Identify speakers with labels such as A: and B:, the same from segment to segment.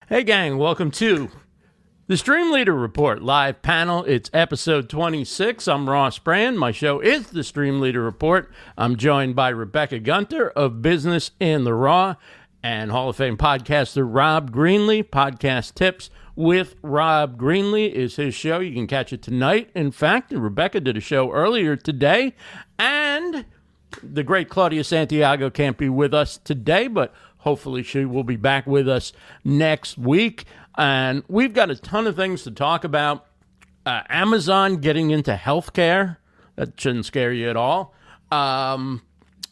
A: Hey, gang, welcome to the Stream Leader Report live panel. It's episode 26. I'm Ross Brand. My show is the Stream Leader Report. I'm joined by Rebecca Gunter of Business in the Raw and Hall of Fame podcaster Rob Greenlee. Podcast Tips with Rob Greenlee is his show. You can catch it tonight. In fact, Rebecca did a show earlier today, and the great Claudia Santiago can't be with us today, but hopefully she will be back with us next week. And we've got a ton of things to talk about. Amazon getting into healthcare. That shouldn't scare you at all. Elon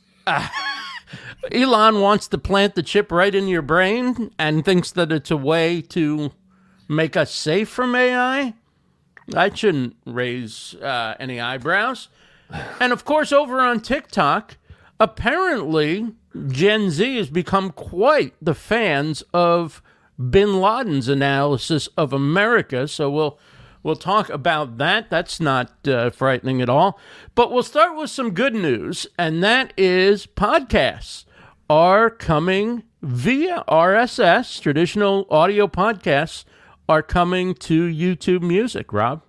A: wants to plant the chip right in your brain and thinks that it's a way to make us safe from AI. That shouldn't raise any eyebrows. And of course, over on TikTok, apparently Gen Z has become quite the fans of Bin Laden's analysis of America. So we'll talk about that. That's not frightening at all. But we'll start with some good news, and that is podcasts are coming via RSS. Traditional audio podcasts are coming to YouTube Music. Rob?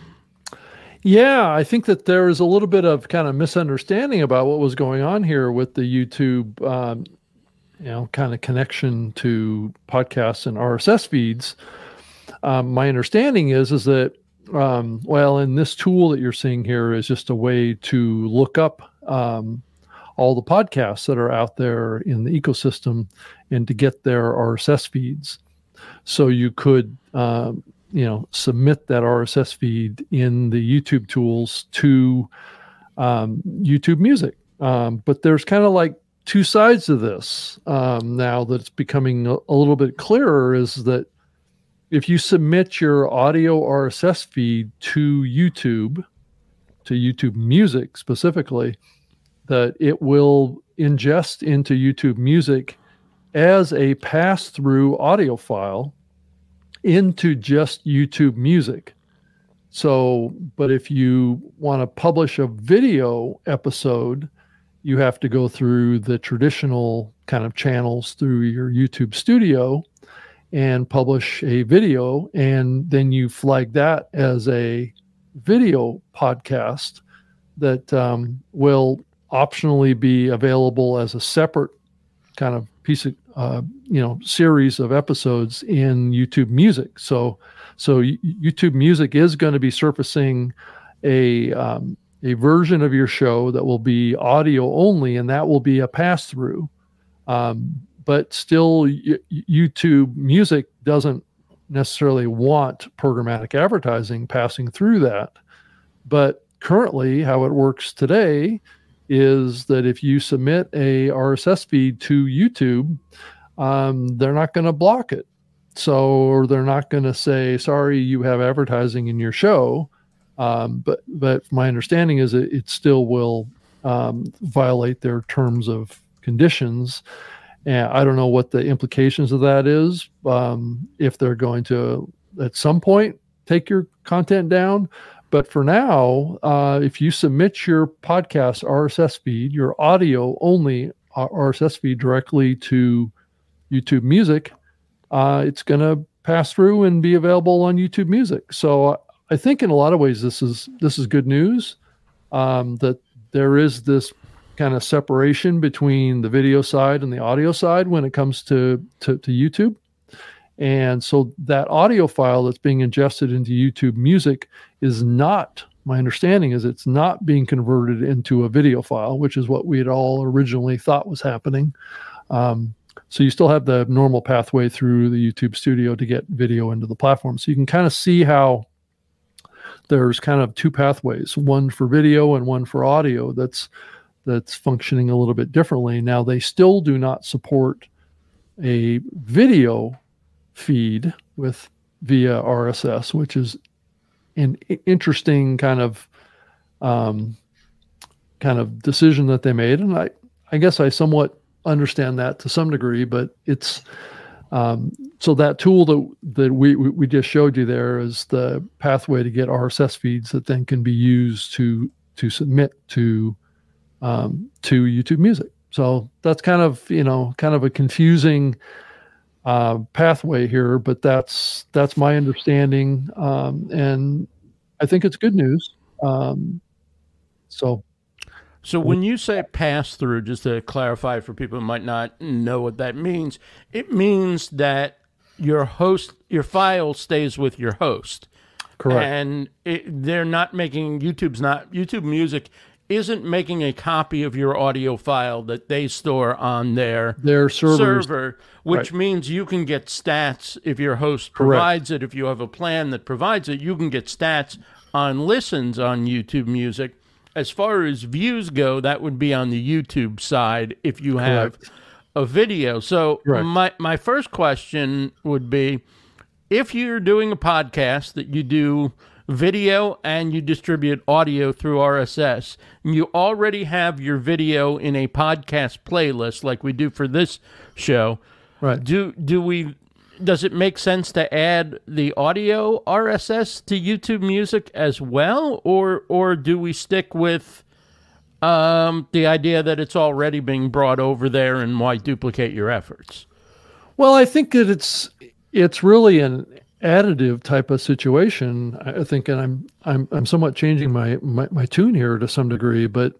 B: Yeah, I think that there is a little bit of kind of misunderstanding about what was going on here with the YouTube, kind of connection to podcasts and RSS feeds. My understanding is that, in this tool that you're seeing here is just a way to look up all the podcasts that are out there in the ecosystem and to get their RSS feeds. So you could, submit that RSS feed in the YouTube tools to YouTube Music. But there's kind of like two sides to this now that it's becoming a little bit clearer, is that if you submit your audio RSS feed to YouTube Music specifically, that it will ingest into YouTube Music as a pass-through audio file into just YouTube Music. So, but if you want to publish a video episode, you have to go through the traditional kind of channels through your YouTube Studio and publish a video, and then you flag that as a video podcast that will optionally be available as a separate kind of piece of series of episodes in YouTube Music. So YouTube Music is going to be surfacing a version of your show that will be audio only, and that will be a pass through. But still, YouTube Music doesn't necessarily want programmatic advertising passing through that. But currently, how it works today is that if you submit a RSS feed to YouTube, they're not going to block it. Or they're not going to say, sorry, you have advertising in your show. But my understanding is it still will violate their terms of conditions. And I don't know what the implications of that is. If they're going to, at some point, take your content down. But for now, if you submit your podcast RSS feed, your audio only RSS feed directly to YouTube Music, it's going to pass through and be available on YouTube Music. So I think in a lot of ways this is good news, that there is this kind of separation between the video side and the audio side when it comes to YouTube. And so that audio file that's being ingested into YouTube Music is not, my understanding is it's not being converted into a video file, which is what we had all originally thought was happening. So you still have the normal pathway through the YouTube Studio to get video into the platform. So you can kind of see how there's kind of two pathways, one for video and one for audio that's functioning a little bit differently. Now, they still do not support a video feed via RSS, which is an interesting kind of decision that they made. And I guess I somewhat understand that to some degree, but it's so that tool that we just showed you there is the pathway to get RSS feeds that then can be used to submit to YouTube Music. So that's kind of a confusing pathway here, but that's my understanding, and I think it's good news. So
A: when you say pass through, just to clarify for people who might not know what that means, it means that your file stays with your host.
B: correct.
A: And they're not making YouTube Music isn't making a copy of your audio file that they store on their
B: servers.
A: server, which means you can get stats if your host
B: Correct.
A: provides it. If you have a plan that provides it, you can get stats on listens on YouTube Music. As far as views go, that would be on the YouTube side if you have a video. So
B: Correct.
A: my first question would be, if you're doing a podcast that you do video and you distribute audio through RSS, and you already have your video in a podcast playlist like we do for this show,
B: Right.
A: does it make sense to add the audio RSS to YouTube Music as well, or do we stick with the idea that it's already being brought over there and why duplicate your efforts?
B: Well, I think that it's really an additive type of situation, I think, and I'm somewhat changing my tune here to some degree, but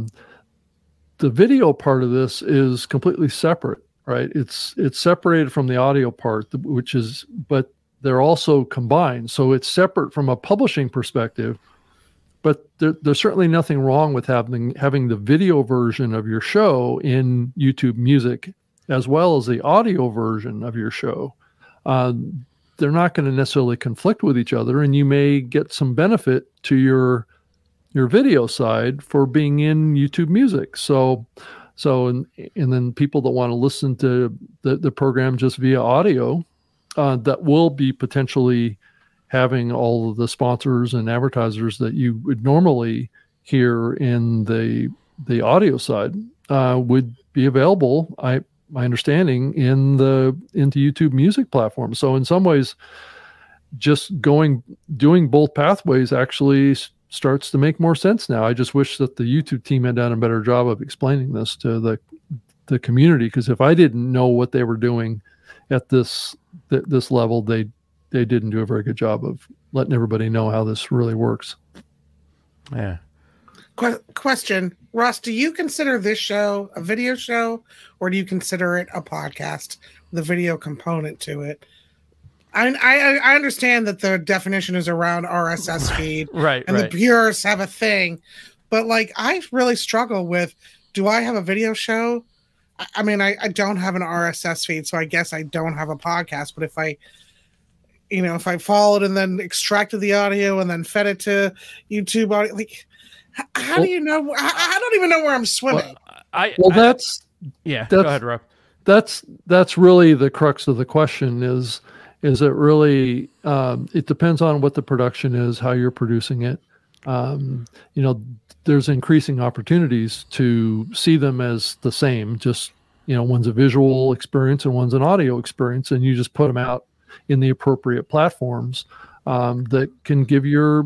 B: the video part of this is completely separate, right? It's separated from the audio part, but they're also combined. So it's separate from a publishing perspective, but there's certainly nothing wrong with having the video version of your show in YouTube Music as well as the audio version of your show. They're not going to necessarily conflict with each other, and you may get some benefit to your video side for being in YouTube Music. And then people that want to listen to the program just via audio, that will be potentially having all of the sponsors and advertisers that you would normally hear in the audio side, would be available, my understanding, into YouTube Music platform. So in some ways, just doing both pathways actually starts to make more sense now. I just wish that the YouTube team had done a better job of explaining this to the community, because if I didn't know what they were doing at this level, they didn't do a very good job of letting everybody know how this really works.
A: Yeah.
C: Question, Ross, do you consider this show a video show, or do you consider it a podcast with a video component to it? I understand that the definition is around RSS feed,
A: right?
C: The purists have a thing, but like, I really struggle with, do I have a video show? I mean, I don't have an RSS feed, so I guess I don't have a podcast. But if I followed and then extracted the audio and then fed it to YouTube audio, like, how do you know? I don't even know where I'm swimming.
A: Go ahead, Rob.
B: That's really the crux of the question. Is it really? It depends on what the production is, how you're producing it. There's increasing opportunities to see them as the same. Just one's a visual experience and one's an audio experience, and you just put them out in the appropriate platforms that can give your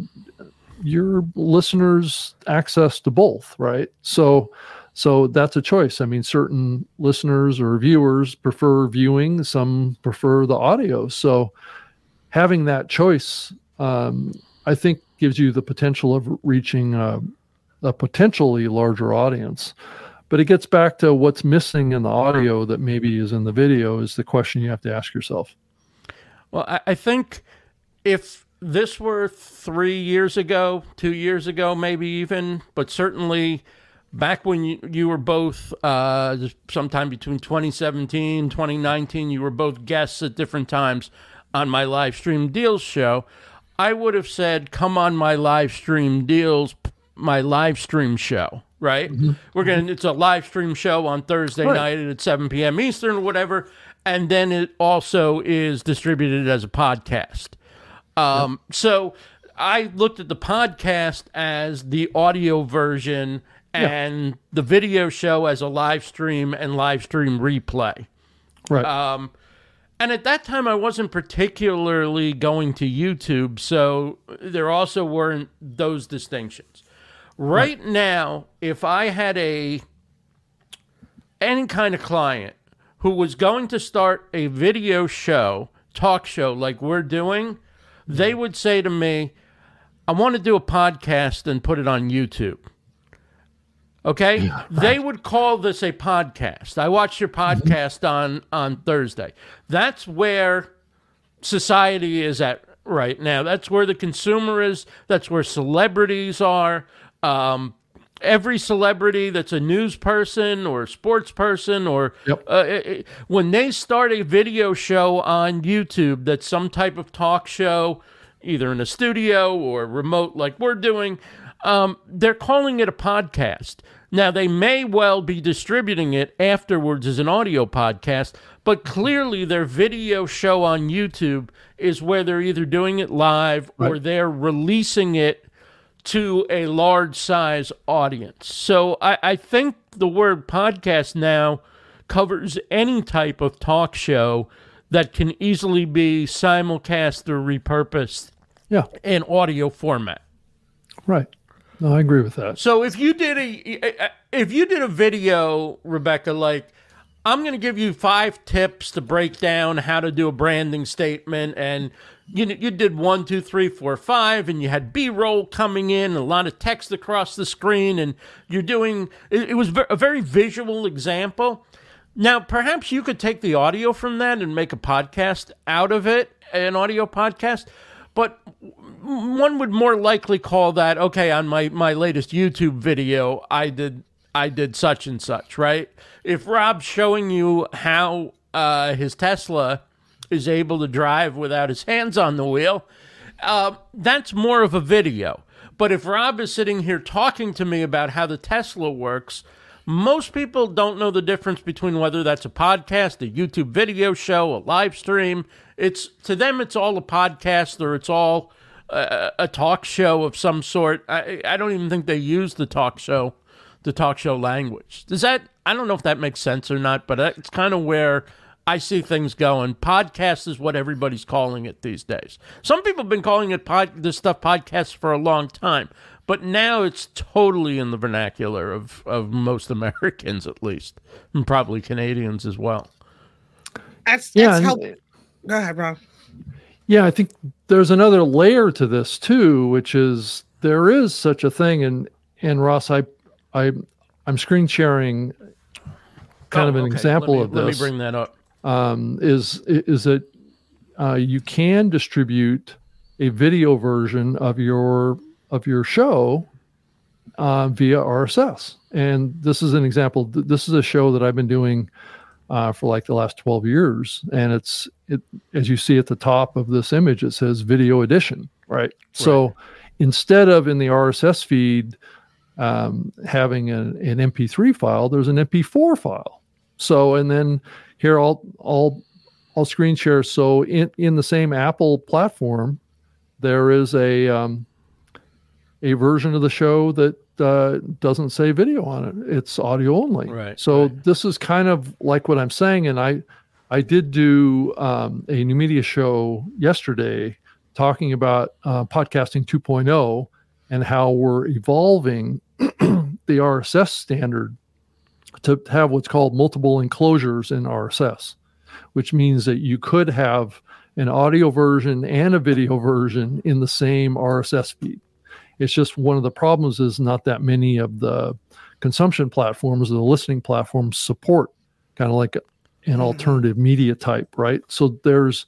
B: listeners access to both, right? So that's a choice. I mean, certain listeners or viewers prefer viewing, some prefer the audio. So having that choice, I think, gives you the potential of reaching a potentially larger audience. But it gets back to what's missing in the audio that maybe is in the video is the question you have to ask yourself.
A: Well, I think if this were 3 years ago, 2 years ago, maybe even, but certainly back when you were both, sometime between 2017, 2019, you were both guests at different times on my live stream deals show, I would have said, come on my live stream deals, my live stream show, right? Mm-hmm. It's a live stream show on Thursday night at 7 p.m. Eastern or whatever. And then it also is distributed as a podcast. So I looked at the podcast as the audio version and the video show as a live stream and live stream replay.
B: Right.
A: And at that time, I wasn't particularly going to YouTube, so there also weren't those distinctions. Right now, if I had any kind of client who was going to start a video show, talk show like we're doing, they would say to me, I want to do a podcast and put it on YouTube. Okay? Yeah, right. They would call this a podcast. I watched your podcast on Thursday. That's where society is at right now. That's where the consumer is. That's where celebrities are. Every celebrity that's a news person or a sports person or when they start a video show on YouTube that's some type of talk show, either in a studio or remote like we're doing, they're calling it a podcast. Now, they may well be distributing it afterwards as an audio podcast, but clearly their video show on YouTube is where they're either doing it live or they're releasing it to a large size audience. So I think the word podcast now covers any type of talk show that can easily be simulcast or repurposed in audio format.
B: Right. No, I agree with that.
A: So if you did a video, Rebecca, like, I'm going to give you 5 tips to break down how to do a branding statement, and you did 1, 2, 3, 4, 5, and you had B-roll coming in, a lot of text across the screen, and you're doing, it was a very visual example. Now, perhaps you could take the audio from that and make a podcast out of it, an audio podcast, but one would more likely call that, okay, on my latest YouTube video, I did such and such, right? If Rob's showing you how his Tesla is able to drive without his hands on the wheel, that's more of a video. But if Rob is sitting here talking to me about how the Tesla works, most people don't know the difference between whether that's a podcast, a YouTube video show, a live stream. To them, it's all a podcast or it's all a talk show of some sort. I don't even think they use the talk show language. I don't know if that makes sense or not, but it's kind of where I see things going. Podcast is what everybody's calling it these days. Some people have been calling it this stuff podcasts for a long time, but now it's totally in the vernacular of most Americans, at least, and probably Canadians as well.
C: That's how. Go ahead, Rob.
B: Yeah, I think there's another layer to this too, which is there is such a thing, and Ross, I'm screen sharing kind of an example of this.
A: Let me bring that up.
B: Is that you can distribute a video version of your show via RSS, and this is an example. This is a show that I've been doing for like the last 12 years, and it as you see at the top of this image, it says video edition, right? So instead of in the RSS feed having an MP3 file, there's an MP4 file. So, and then here I'll screen share. So in the same Apple platform, there is a version of the show that doesn't say video on it. It's audio only.
A: Right.
B: So this is kind of like what I'm saying. And I did do a new media show yesterday talking about podcasting 2.0 and how we're evolving the RSS standard to have what's called multiple enclosures in RSS, which means that you could have an audio version and a video version in the same RSS feed. It's just one of the problems is not that many of the consumption platforms or the listening platforms support kind of like an alternative media type, right? So there's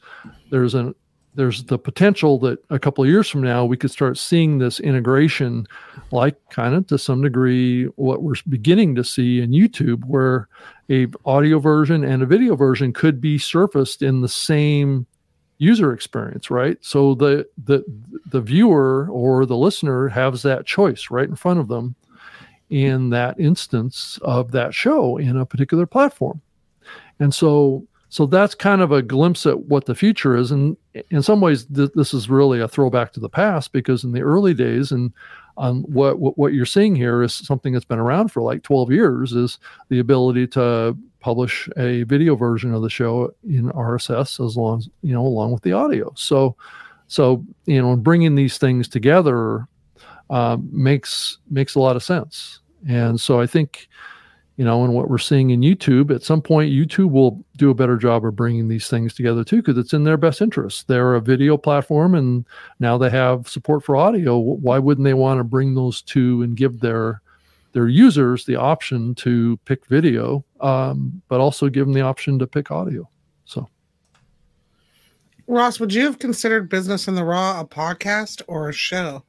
B: the potential that a couple of years from now, we could start seeing this integration, like kind of to some degree what we're beginning to see in YouTube, where a audio version and a video version could be surfaced in the same user experience, right? So the viewer or the listener has that choice right in front of them in that instance of that show in a particular platform. And so that's kind of a glimpse at what the future is. And in some ways, this is really a throwback to the past, because in the early days, and what you're seeing here is something that's been around for like 12 years, is the ability to publish a video version of the show in RSS along with the audio. So bringing these things together makes a lot of sense. And so I think and what we're seeing in YouTube, at some point, YouTube will do a better job of bringing these things together too, because it's in their best interest. They're a video platform, and now they have support for audio. Why wouldn't they want to bring those two and give their users the option to pick video, but also give them the option to pick audio? So,
C: Ross, would you have considered Business in the Raw a podcast or a show?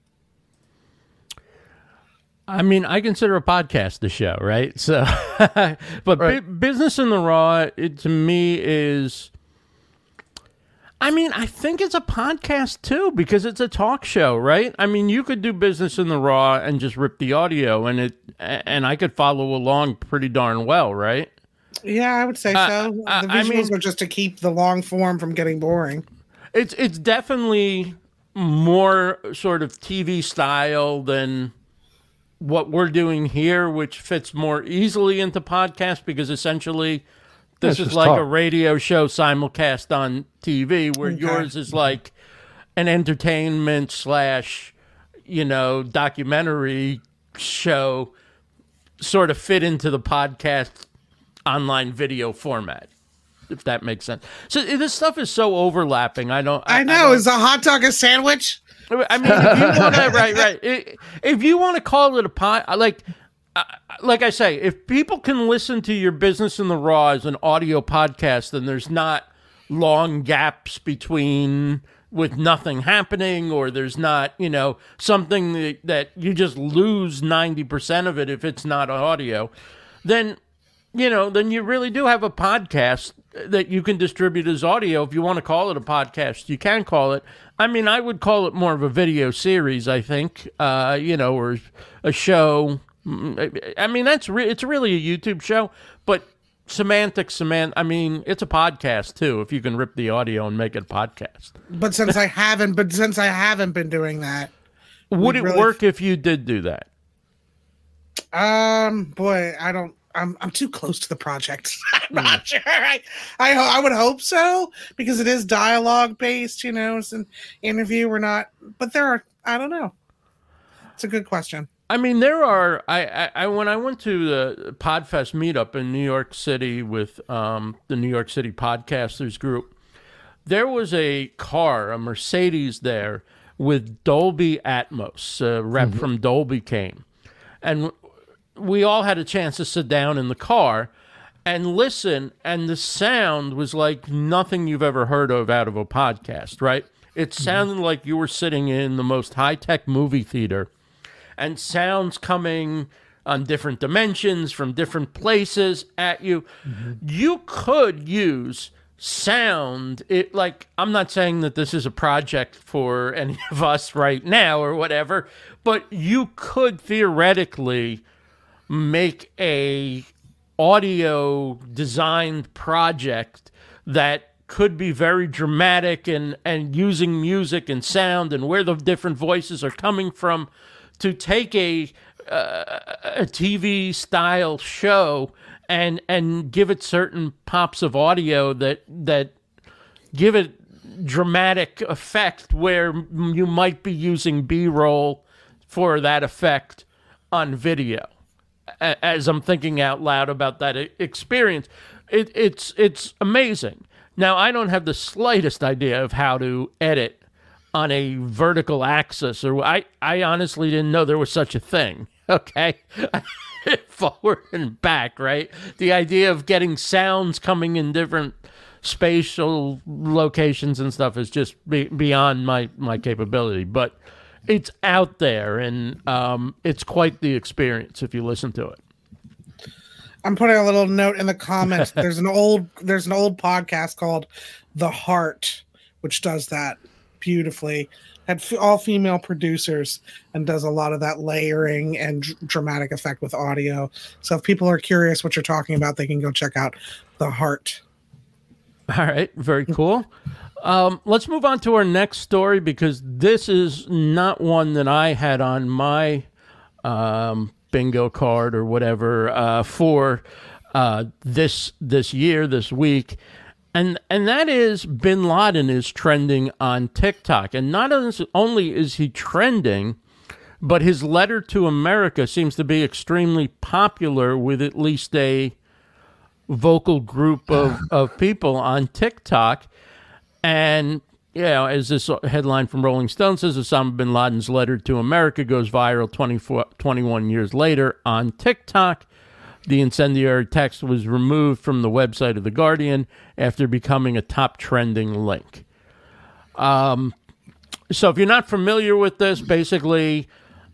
A: I mean, I consider a podcast a show, right? So, but right. Business in the Raw, to me is, I mean, I think it's a podcast too, because it's a talk show, right? I mean, you could do Business in the Raw and just rip the audio, and I could follow along pretty darn well, right?
C: Yeah, I would say so. The visuals are just to keep the long form from getting boring.
A: It's definitely more sort of TV style than what we're doing here, which fits more easily into podcast, because essentially this is like a radio show simulcast on TV, where yours is like an entertainment / documentary show, sort of fit into the podcast online video format, if that makes sense. So this stuff is so overlapping. I know.
C: Is a hot dog a sandwich?
A: I mean, if you want to, right. If you want to call it a pod, like I say, if people can listen to your Business in the Raw as an audio podcast, then there's not long gaps between with nothing happening, or there's not, something that you just lose 90% of it if it's not audio, then you really do have a podcast that you can distribute as audio. If you want to call it a podcast, you can call it. I mean, I would call it more of a video series, I think, or a show. I mean, it's really a YouTube show, but semantics. I mean, it's a podcast too, if you can rip the audio and make it a podcast.
C: But since I haven't been doing that,
A: would it work if you did do that?
C: Boy, I don't. I'm too close to the project. I'm not sure. I would hope so, because it is dialogue based. It's an interview. We're not, but there are. I don't know. It's a good question.
A: I mean, there are. I when I went to the Podfest meetup in New York City with the New York City Podcasters Group, there was a Mercedes there with Dolby Atmos. A rep from Dolby came, and we all had a chance to sit down in the car and listen, and the sound was like nothing you've ever heard of out of a podcast, right? It sounded like you were sitting in the most high-tech movie theater, and sounds coming on different dimensions from different places at you. You could use sound. I'm not saying that this is a project for any of us right now or whatever, but you could theoretically make a audio designed project that could be very dramatic and using music and sound and where the different voices are coming from, to take a TV style show and give it certain pops of audio that give it dramatic effect, where you might be using B-roll for that effect on video. As I'm thinking out loud about that experience, it's amazing. Now, I don't have the slightest idea of how to edit on a vertical axis, or I honestly didn't know there was such a thing. Okay, forward and back, right? The idea of getting sounds coming in different spatial locations and stuff is just beyond my capability, but it's out there, and it's quite the experience if you listen to it.
C: I'm putting a little note in the comments. There's an old podcast called The Heart, which does that beautifully. Had all female producers and does a lot of that layering and dramatic effect with audio. So if people are curious what you're talking about, they can go check out The Heart.
A: All right, very cool. Let's move on to our next story, because this is not one that I had on my bingo card or whatever for this week. And that is Bin Laden is trending on TikTok. And not only is he trending, but his letter to America seems to be extremely popular with at least a vocal group of people on TikTok. And, you know, as this headline from Rolling Stone says, Osama bin Laden's letter to America goes viral 21 years later on TikTok. The incendiary text was removed from the website of The Guardian after becoming a top trending link. So if you're not familiar with this, basically,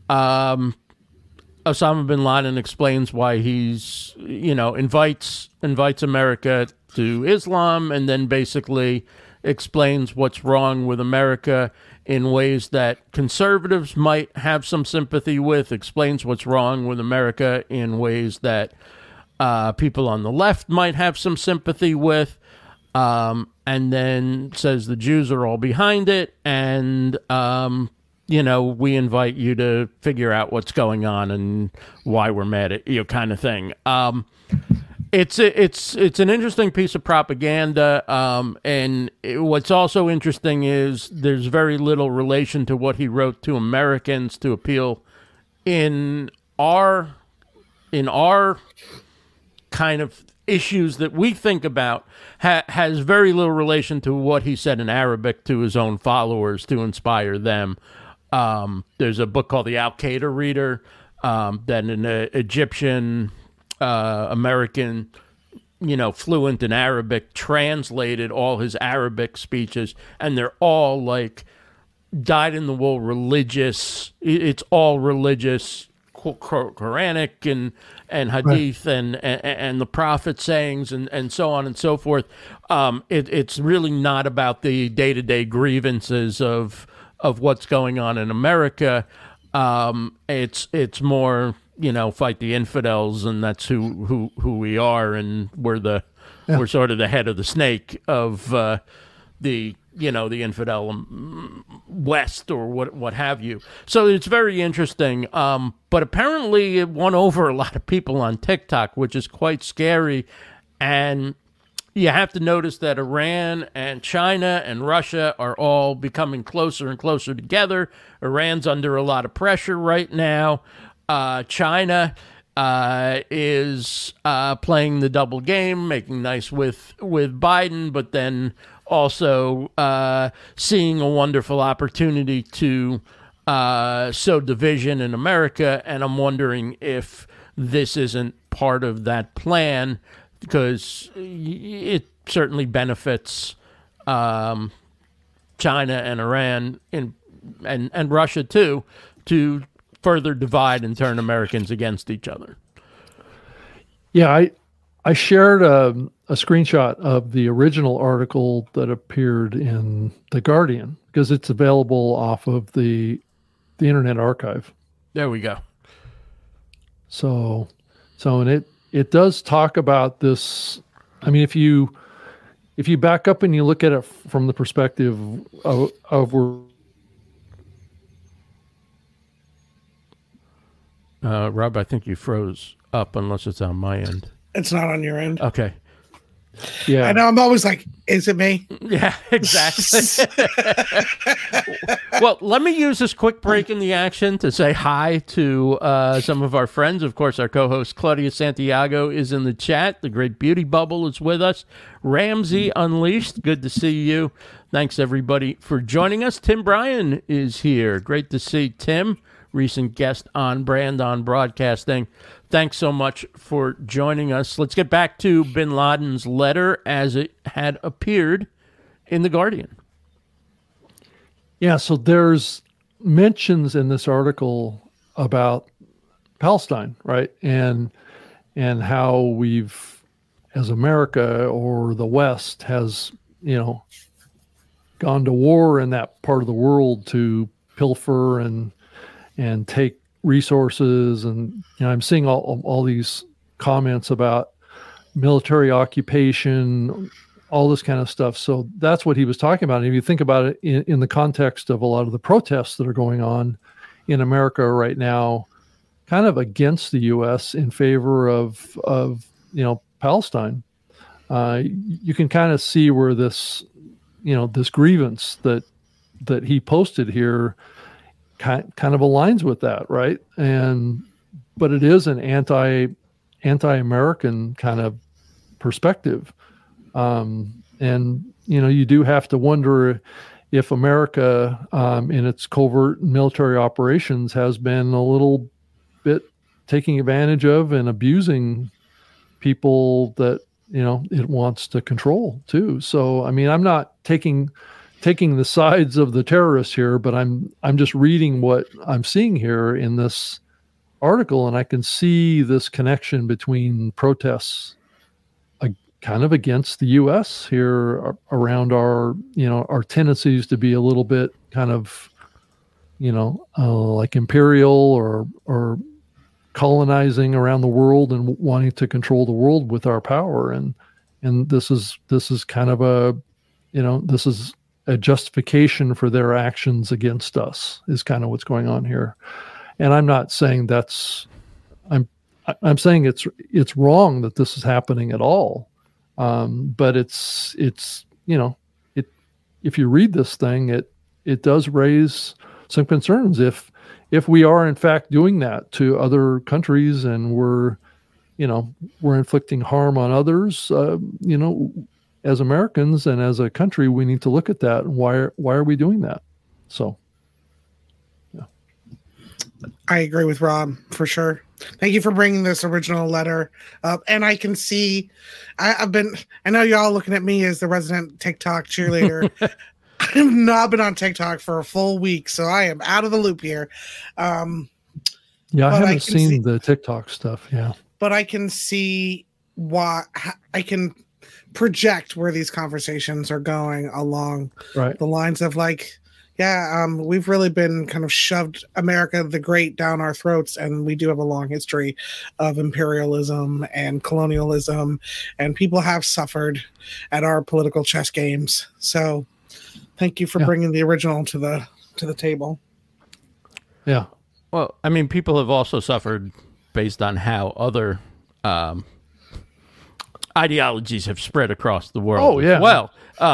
A: Osama bin Laden explains why he's, you know, invites America to Islam, and then basically explains what's wrong with America in ways that conservatives might have some sympathy with, explains what's wrong with America in ways that people on the left might have some sympathy with, and then says the Jews are all behind it, and you know, we invite you to figure out what's going on and why we're mad at you, kind of thing. It's an interesting piece of propaganda, and what's also interesting is there's very little relation to what he wrote to Americans to appeal in our kind of issues that we think about. Has very little relation to what he said in Arabic to his own followers to inspire them. There's a book called The Al-Qaeda Reader that an Egyptian American, you know, fluent in Arabic, translated all his Arabic speeches, and they're all like dyed-in-the-wool religious. It's all religious, Quranic and Hadith, right, and the Prophet sayings and so on and so forth. It's really not about the day-to-day grievances of what's going on in America. It's more, you know, fight the infidels, and that's who we are, and we're sort of the head of the snake of the infidel West or what have you. So it's very interesting. But apparently it won over a lot of people on TikTok, which is quite scary. And you have to notice that Iran and China and Russia are all becoming closer and closer together. Iran's under a lot of pressure right now. China is playing the double game, making nice with Biden, but then also seeing a wonderful opportunity to sow division in America. And I'm wondering if this isn't part of that plan, because it certainly benefits China and Iran and Russia too, to further divide and turn Americans against each other.
B: Yeah, I shared a screenshot of the original article that appeared in The Guardian, because it's available off of the Internet Archive.
A: There we go.
B: So and it does talk about this. I mean, if you back up and you look at it from the perspective of
A: Rob, I think you froze up, unless it's on my end.
C: It's not on your end.
A: Okay.
B: Yeah.
C: I know. I'm always like, is it me?
A: Yeah, exactly. Well, let me use this quick break in the action to say hi to some of our friends. Of course, our co-host Claudia Santiago is in the chat. The Great Beauty Bubble is with us. Ramsey Unleashed, good to see you. Thanks, everybody, for joining us. Tim Bryan is here. Great to see Tim, recent guest on Brand on Broadcasting. Thanks so much for joining us. Let's get back to bin Laden's letter as it had appeared in The Guardian.
B: Yeah, so there's mentions in this article about Palestine, right? And how we've, as America or the West, has, you know, gone to war in that part of the world to pilfer and take resources. And, you know, I'm seeing all these comments about military occupation, all this kind of stuff. So that's what he was talking about. And if you think about it in the context of a lot of the protests that are going on in America right now, kind of against the U.S. in favor of you know, Palestine, you can kind of see where this, you know, this grievance that he posted here kind of aligns with that, right? But it is an anti-American kind of perspective, and you do have to wonder if America, in its covert military operations, has been a little bit taking advantage of and abusing people that it wants to control too. So, I mean, I'm not taking the sides of the terrorists here, but I'm just reading what I'm seeing here in this article, and I can see this connection between protests kind of against the U.S. here around our tendencies to be a little bit kind of, like imperial or colonizing around the world and wanting to control the world with our power. And this is kind of this is a justification for their actions against us is kind of what's going on here. And I'm not saying I'm saying it's wrong that this is happening at all. But it's if you read this thing, it does raise some concerns if we are in fact doing that to other countries and we're inflicting harm on others, as Americans and as a country, we need to look at that. And why are we doing that? So.
C: I agree with Rob for sure. Thank you for bringing this original letter up. And I can see, I know y'all looking at me as the resident TikTok cheerleader. I've not been on TikTok for a full week, so I am out of the loop here.
B: I haven't seen the TikTok stuff. Yeah. But
C: I can see why I can project where these conversations are going along the lines of we've really been kind of shoved America the Great down our throats, and we do have a long history of imperialism and colonialism, and people have suffered at our political chess games. So thank you for bringing the original to the table.
B: Yeah.
A: Well, I mean, people have also suffered based on how other ideologies have spread across the world.
B: Oh, yeah.
A: Well,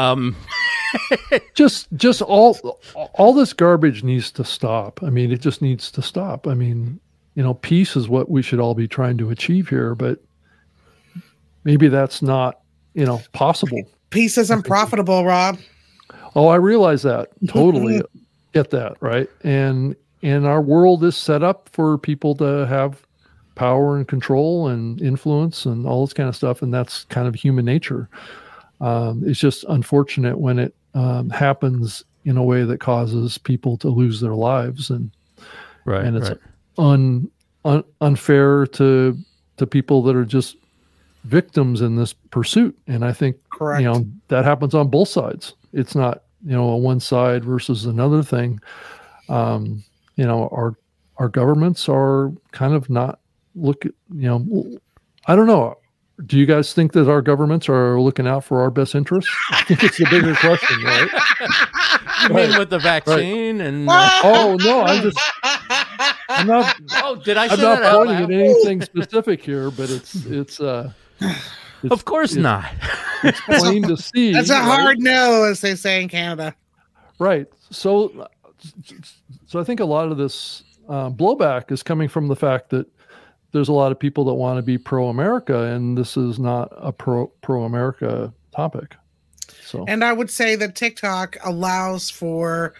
B: just all this garbage needs to stop. I mean, it just needs to stop. I mean, peace is what we should all be trying to achieve here, but maybe that's not, possible.
C: Peace isn't profitable, Rob.
B: Oh, I realize that. Totally get that, right? And our world is set up for people to have power and control and influence and all this kind of stuff, and that's kind of human nature. It's just unfortunate when it happens in a way that causes people to lose their lives, and it's unfair to people that are just victims in this pursuit. And I think that happens on both sides. It's not a one side versus another thing. Our governments are kind of not I don't know. Do you guys think that our governments are looking out for our best interests? I think it's the bigger question, right?
A: You mean with the vaccine and?
B: Oh no, I'm not.
A: Oh, did I say
B: I'm
A: that
B: not
A: out
B: pointing
A: loud?
B: at anything specific here, but it's
A: of course not.
B: It's plain to see.
C: That's a hard no, as they say in Canada.
B: Right. So I think a lot of this blowback is coming from the fact that there's a lot of people that want to be pro-America, and this is not a pro-America topic. So,
C: and I would say that TikTok allows for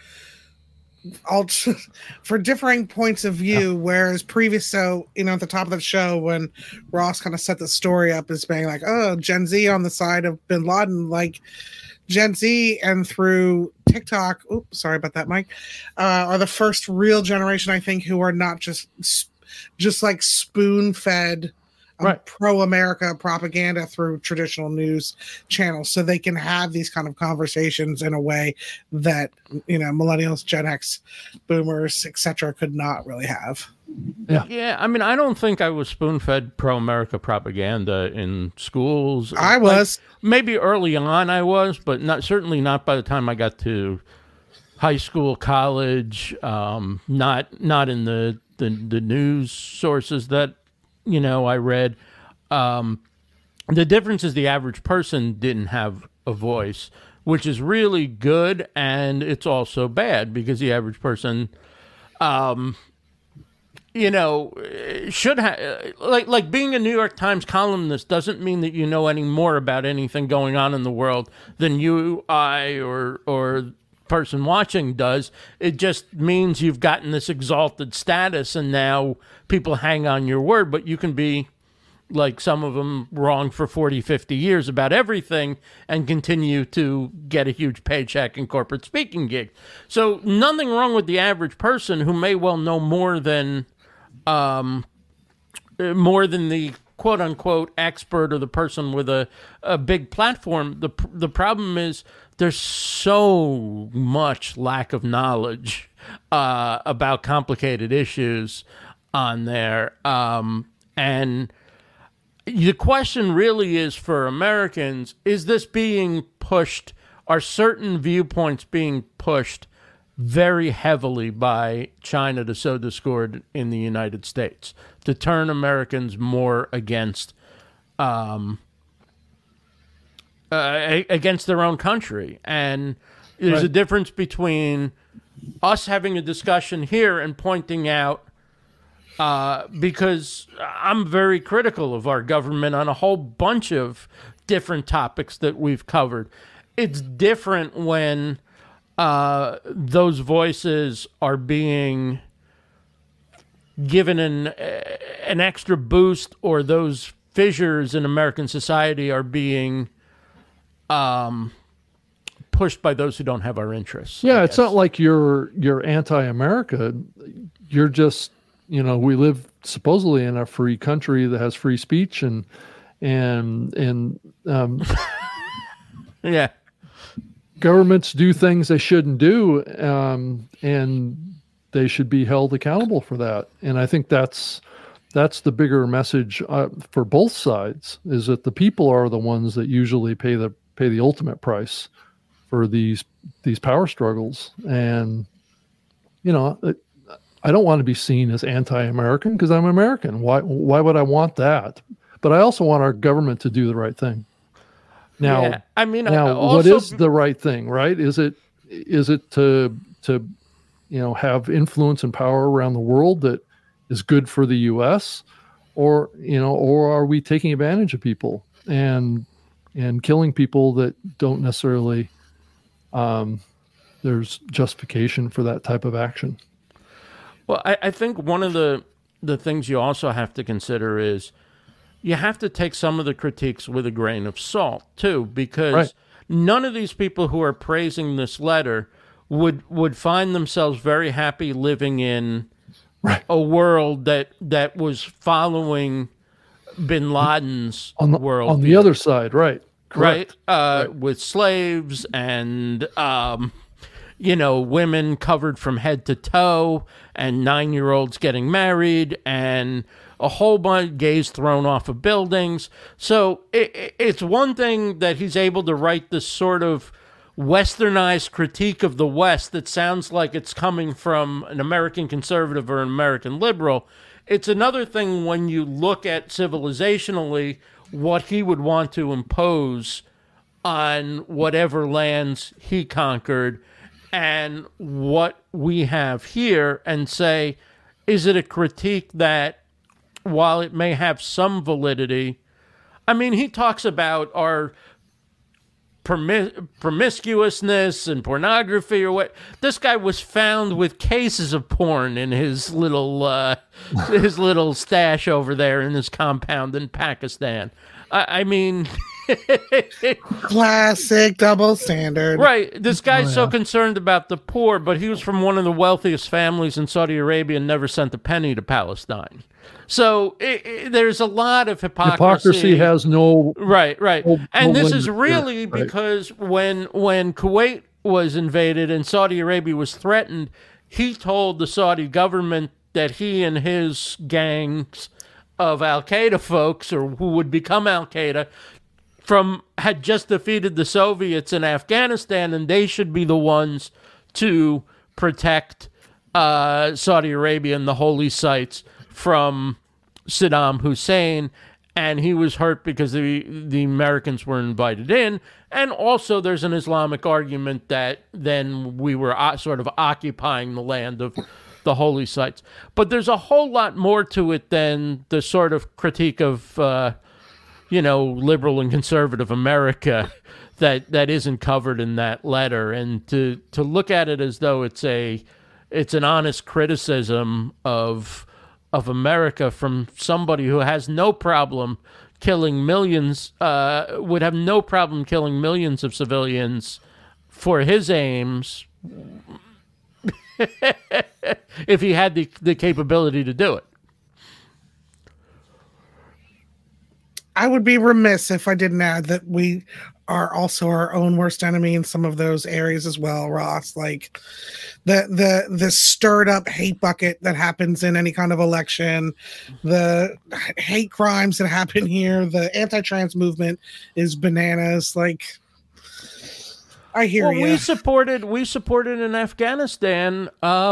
C: differing points of view, whereas at the top of the show when Ross kind of set the story up as being like, oh, Gen Z on the side of Bin Laden, like Gen Z and through TikTok, oops, sorry about that, Mike, are the first real generation, I think, who are not just like spoon-fed pro-America propaganda through traditional news channels, so they can have these kind of conversations in a way that millennials, Gen X, boomers, etc. could not really have.
A: Yeah. I mean, I don't think I was spoon-fed pro-America propaganda in schools.
C: I was
A: maybe early on, I was, but certainly not by the time I got to high school, college. Not in the news sources that I read. The difference is the average person didn't have a voice, which is really good, and it's also bad because the average person should have like being a New York Times columnist doesn't mean that you know any more about anything going on in the world than you, I, or person watching does. It just means you've gotten this exalted status, and now people hang on your word. But you can be, like some of them, wrong for 40, 50 years about everything and continue to get a huge paycheck and corporate speaking gig. So nothing wrong with the average person who may well know more than the quote unquote expert or the person with a big platform. The problem is there's so much lack of knowledge about complicated issues on there. And the question really is for Americans, is this being pushed? Are certain viewpoints being pushed very heavily by China to sow discord in the United States, to turn Americans more against their own country? And there's a difference between us having a discussion here and pointing out, because I'm very critical of our government on a whole bunch of different topics that we've covered. It's different when those voices are being given an extra boost, or those fissures in American society are being pushed by those who don't have our interests.
B: Yeah, it's not like you're anti-America. You're just, we live supposedly in a free country that has free speech and
A: yeah.
B: Governments do things they shouldn't do, and they should be held accountable for that. And I think that's the bigger message for both sides, is that the people are the ones that usually pay the ultimate price for these power struggles. And I don't want to be seen as anti-American because I'm American. Why would I want that? But I also want our government to do the right thing. Now,
A: yeah, I mean,
B: what is the right thing, right? Is it to have influence and power around the world that is good for the U.S., or are we taking advantage of people and killing people that don't necessarily there's justification for that type of action?
A: Well, I think one of the things you also have to consider is you have to take some of the critiques with a grain of salt, too, because none of these people who are praising this letter would find themselves very happy living in a world that was following bin Laden's world.
B: On the other side, right. Correct.
A: Right? With slaves and, women covered from head to toe, and 9-year-olds getting married, and a whole bunch of gays thrown off of buildings. So it's one thing that he's able to write this sort of westernized critique of the West that sounds like it's coming from an American conservative or an American liberal. It's another thing when you look at civilizationally what he would want to impose on whatever lands he conquered and what we have here, and say, is it a critique that, while it may have some validity, I mean, he talks about our promiscuousness and pornography or what. This guy was found with cases of porn in his little stash over there in his compound in Pakistan. I mean,
C: classic double standard.
A: Right. This guy's so concerned about the poor, but he was from one of the wealthiest families in Saudi Arabia and never sent a penny to Palestine. So there's a lot of hypocrisy.
B: Hypocrisy has no...
A: Right. And this is really because when Kuwait was invaded and Saudi Arabia was threatened, he told the Saudi government that he and his gangs of Al-Qaeda folks, or who would become Al-Qaeda, had just defeated the Soviets in Afghanistan, and they should be the ones to protect Saudi Arabia and the holy sites from Saddam Hussein. And he was hurt because the Americans were invited in. And also there's an Islamic argument that then we were sort of occupying the land of the holy sites. But there's a whole lot more to it than the sort of critique of, liberal and conservative America that isn't covered in that letter. And to look at it as though it's an honest criticism of America from somebody who has no problem killing millions, would have no problem killing millions of civilians for his aims, if he had the capability to do it.
C: I would be remiss if I didn't add that we are also our own worst enemy in some of those areas as well, Ross. Like the stirred up hate bucket that happens in any kind of election, the hate crimes that happen here, the anti-trans movement is bananas. Like, I hear you.
A: We supported in Afghanistan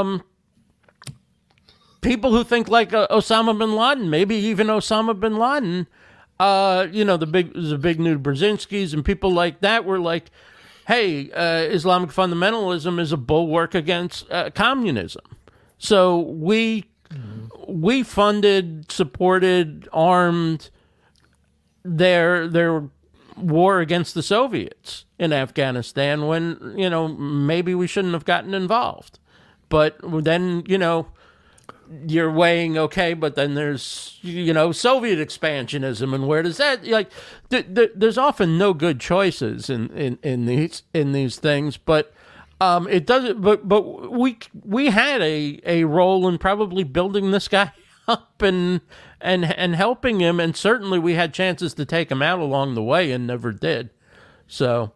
A: people who think like Osama bin Laden, maybe even Osama bin Laden. The big new Brzezinskis and people like that were like, hey, Islamic fundamentalism is a bulwark against communism. So we funded, supported, armed their war against the Soviets in Afghanistan when, maybe we shouldn't have gotten involved. But then, you're weighing, okay, but then there's, Soviet expansionism, and where does that, there's often no good choices in these things, but it doesn't, but we had a role in probably building this guy up and helping him, and certainly we had chances to take him out along the way and never did. So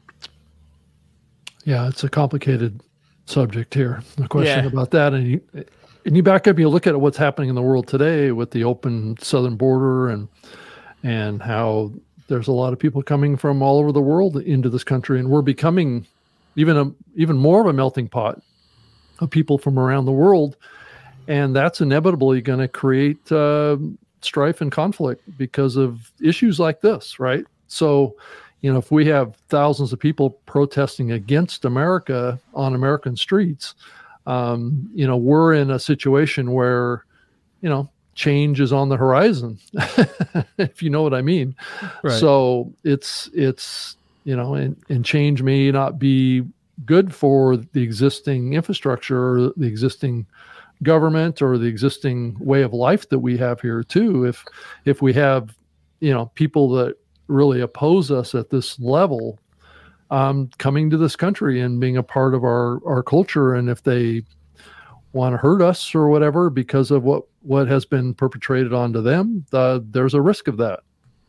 B: yeah, it's a complicated subject here. No question about that. And you back up, you look at what's happening in the world today with the open southern border and how there's a lot of people coming from all over the world into this country, and we're becoming even more of a melting pot of people from around the world, and that's inevitably going to create strife and conflict because of issues like this, right? So, if we have thousands of people protesting against America on American streets, we're in a situation where, change is on the horizon, if you know what I mean. Right. So it's and change may not be good for the existing infrastructure, or the existing government, or the existing way of life that we have here too. If we have, people that really oppose us at this level, coming to this country and being a part of our culture, and if they want to hurt us or whatever because of what has been perpetrated onto them, there's a risk of that.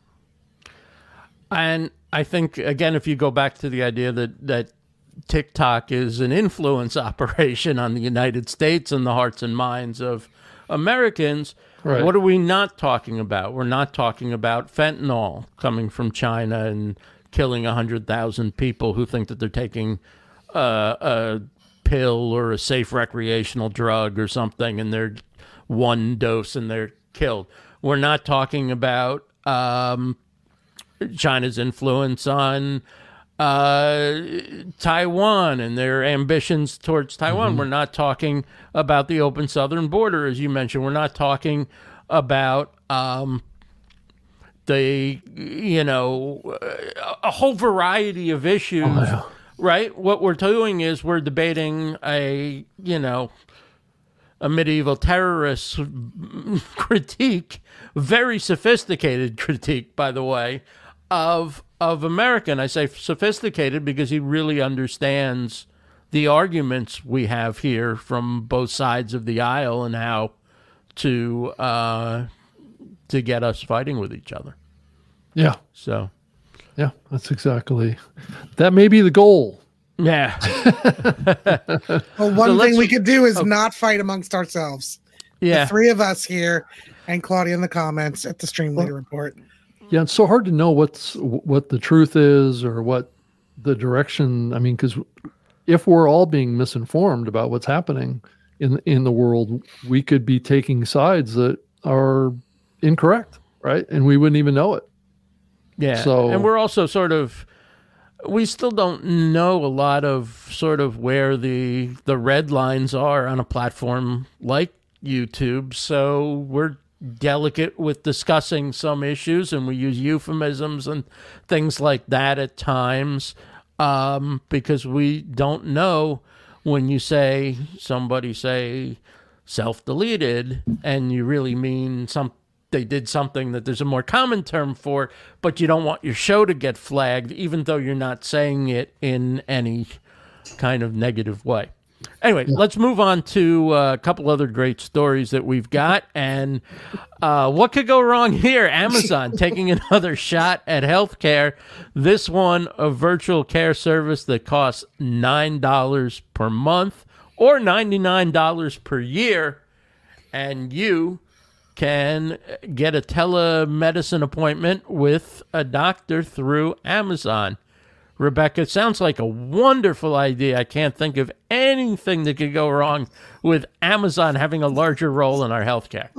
A: And I think, again, if you go back to the idea that TikTok is an influence operation on the United States and the hearts and minds of Americans, right. What are we not talking about? We're not talking about fentanyl coming from China and killing 100,000 people who think that they're taking a pill or a safe recreational drug or something, and they're one dose and they're killed. We're not talking about China's influence on Taiwan and their ambitions towards Taiwan. Mm-hmm. We're not talking about the open southern border, as you mentioned. We're not talking about a whole variety of issues, right? What we're doing is we're debating a medieval terrorist critique, very sophisticated critique, by the way, of America. And I say sophisticated because he really understands the arguments we have here from both sides of the aisle and how to get us fighting with each other.
B: Yeah.
A: So.
B: Yeah, that may be the goal.
A: Yeah.
C: Well, one thing we could do is not fight amongst ourselves.
A: Yeah.
C: The three of us here and Claudia in the comments at the Stream Leader Report.
B: Yeah, it's so hard to know what the truth is or what the direction. I mean, because if we're all being misinformed about what's happening in the world, we could be taking sides that are incorrect, right? And we wouldn't even know it.
A: Yeah.
B: So,
A: and we're also sort of we still don't know a lot of sort of where the red lines are on a platform like YouTube. So we're delicate with discussing some issues, and we use euphemisms and things like that at times, because we don't know when you say somebody say self-deleted and you really mean they did something that there's a more common term for, but you don't want your show to get flagged, even though you're not saying it in any kind of negative way. Anyway, let's move on to a couple other great stories that we've got. And what could go wrong here? Amazon taking another shot at healthcare. This one, a virtual care service that costs $9 per month or $99 per year. And you can get a telemedicine appointment with a doctor through Amazon. Rebecca, it sounds like a wonderful idea. I can't think of anything that could go wrong with Amazon having a larger role in our healthcare.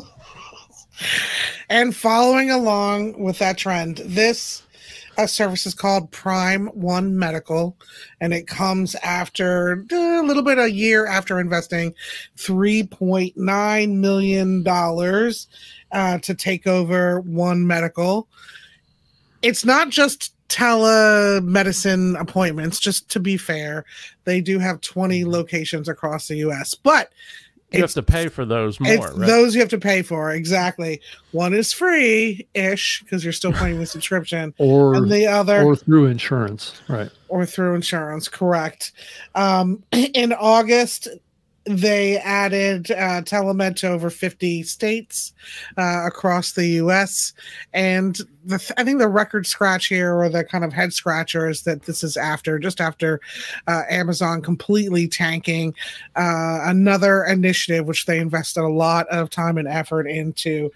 C: And following along with that trend, this service is called Prime One Medical, and it comes after a year after investing $3.9 million to take over One Medical. It's not just telemedicine appointments, just to be fair. They do have 20 locations across the U.S., but
A: you have to pay for those more, right?
C: Those you have to pay for, exactly. One is free-ish because you're still paying the subscription, and the other
B: or through insurance, right?
C: Or through insurance, correct. In August, they added telemed to over 50 states across the U.S. And I think the record scratch here, or the kind of head scratcher, is that this is just after Amazon completely tanking another initiative which they invested a lot of time and effort into.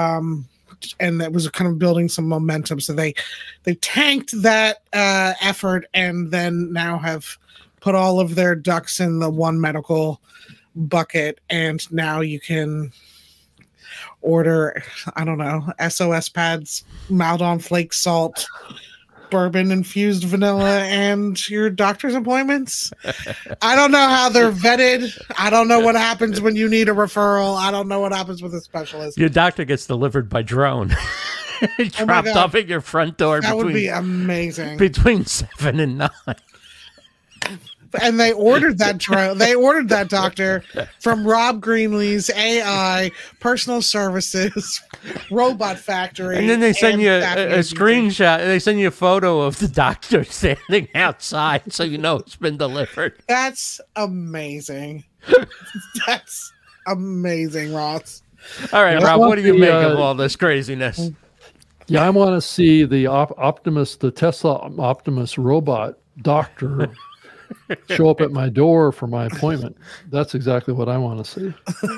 C: And that was kind of building some momentum. So they tanked that effort, and then now have put all of their ducks in the One Medical bucket, and now you can order, I don't know, SOS pads, Maldon flake salt, bourbon infused vanilla, and your doctor's appointments. I don't know how they're vetted. I don't know what happens when you need a referral. I don't know what happens with a specialist.
A: Your doctor gets delivered by drone. Dropped off at your front door.
C: That would be amazing.
A: Between 7 and 9.
C: And they ordered that doctor from Rob Greenlee's AI personal services robot factory.
A: And then they send you a screenshot. They send you a photo of the doctor standing outside, so you know it's been delivered.
C: That's amazing. That's amazing, Ross.
A: All right, Rob, what do you make of all this craziness?
B: Yeah, I want to see the the Tesla Optimus robot doctor show up at my door for my appointment. That's exactly what I want to see.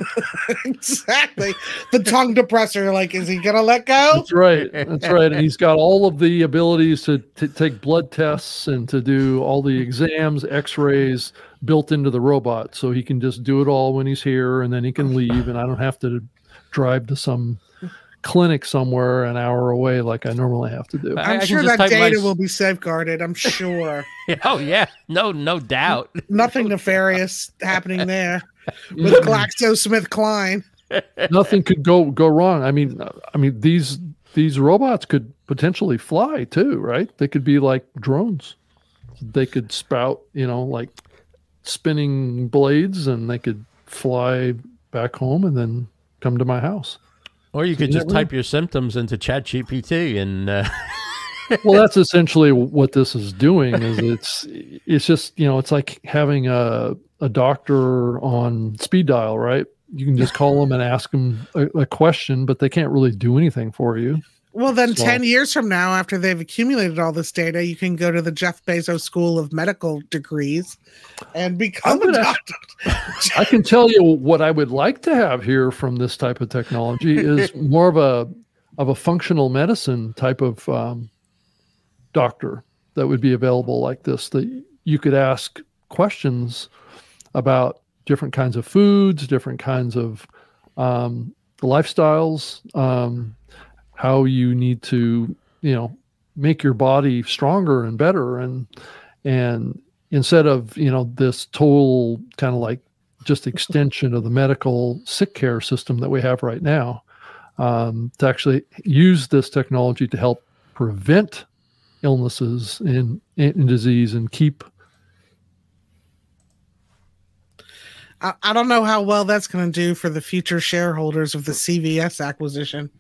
C: Exactly. The tongue depressor, like, is he going to let go?
B: That's right. That's right. And he's got all of the abilities to take blood tests and to do all the exams, x-rays built into the robot. So he can just do it all when he's here, and then he can leave, and I don't have to drive to some clinic somewhere an hour away like I normally have to do.
C: I'm sure that data will be safeguarded. I'm sure.
A: Oh yeah, no doubt.
C: Nothing nefarious happening there with GlaxoSmithKline.
B: Nothing could go wrong. I mean, these robots could potentially fly too, right? They could be like drones. They could spout, like spinning blades, and they could fly back home and then come to my house.
A: Or you could just type your symptoms into ChatGPT and.
B: Well, that's essentially what this is doing. It's just it's like having a doctor on speed dial, right? You can just call them and ask them a question, but they can't really do anything for you.
C: Well, then 10 years from now, after they've accumulated all this data, you can go to the Jeff Bezos School of Medical Degrees and become a doctor.
B: I can tell you what I would like to have here from this type of technology is more of a functional medicine type of doctor that would be available like this, that you could ask questions about different kinds of foods, different kinds of lifestyles, how you need to, make your body stronger and better. And instead of, this total kind of like just extension of the medical sick care system that we have right now, to actually use this technology to help prevent illnesses and disease and keep.
C: I don't know how well that's going to do for the future shareholders of the CVS acquisition.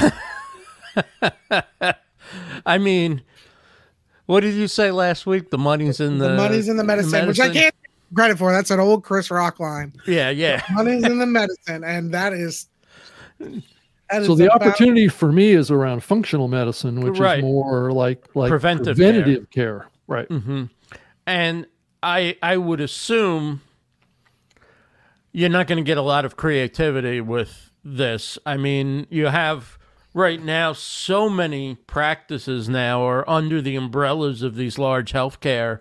A: I mean, what did you say last week? The money's in the
C: medicine, which I can't take credit for. That's an old Chris Rock line.
A: Yeah.
C: Money's in the medicine, and that is
B: so the opportunity for me is around functional medicine, which is more like preventative care. Right.
A: Mm-hmm. And I would assume you're not going to get a lot of creativity with this. I mean, you have right now so many practices now are under the umbrellas of these large healthcare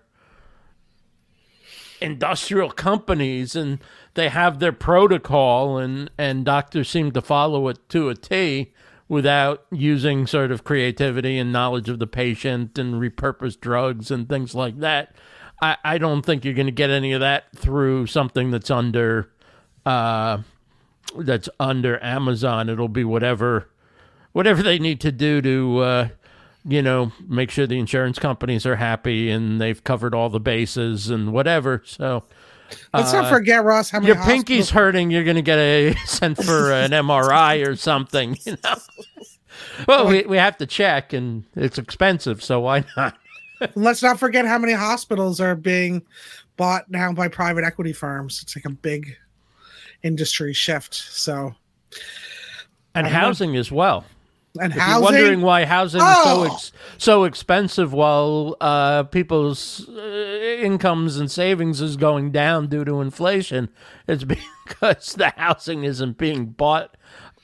A: industrial companies, and they have their protocol, and doctors seem to follow it to a T without using sort of creativity and knowledge of the patient and repurposed drugs and things like that. I don't think you're going to get any of that through something that's under Amazon. It'll be whatever they need to do to make sure the insurance companies are happy and they've covered all the bases and whatever. So
C: let's not forget, Ross, how many
A: your pinky's hurting, you're going to get sent for an MRI or something. Well, we have to check, and it's expensive, so why not?
C: Let's not forget how many hospitals are being bought now by private equity firms. It's like a big industry shift. So,
A: and housing as well.
C: And
A: if
C: housing,
A: you're wondering why housing is so expensive while people's incomes and savings is going down due to inflation, it's because the housing isn't being bought